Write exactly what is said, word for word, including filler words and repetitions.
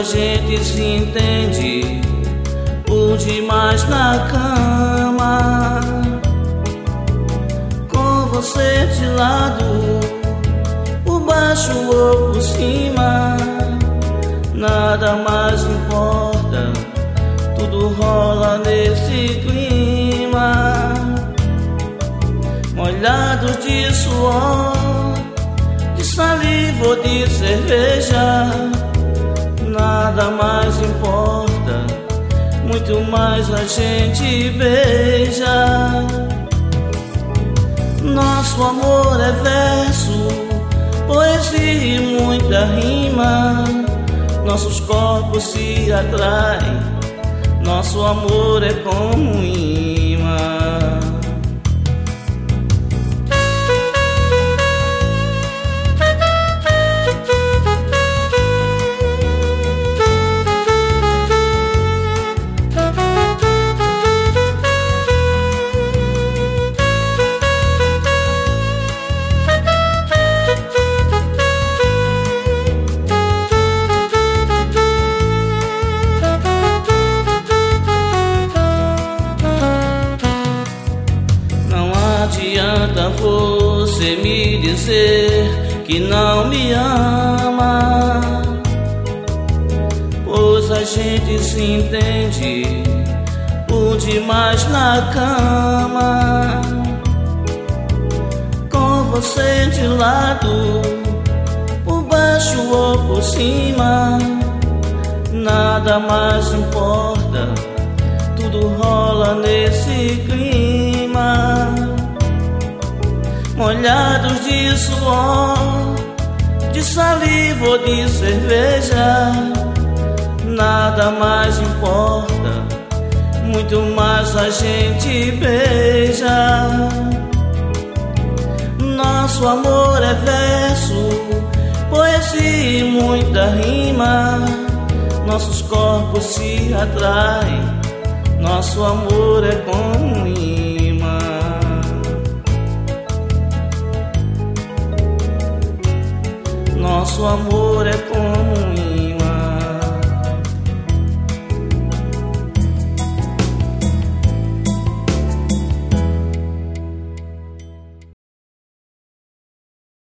a gente se entende por demais na cama. Com você de lado, por baixo ou por cima, nada mais importa, tudo rola nesse clima. Molhados de suor, de saliva ou de cerveja, nada mais importa, muito mais a gente beija. Nosso amor é verso, poesia e muita rima. Nossos corpos se atraem, nosso amor é como um imã. Não adianta você me dizer que não me ama, pois a gente se entende por demais na cama. Com você de lado, por baixo ou por cima, nada mais importa, tudo rola nesse clima. Molhados de suor, de saliva ou de cerveja, nada mais importa, muito mais a gente beija. Nosso amor é verso, poesia e muita rima. Nossos corpos se atraem, nosso amor é como um imã. Nosso amor é como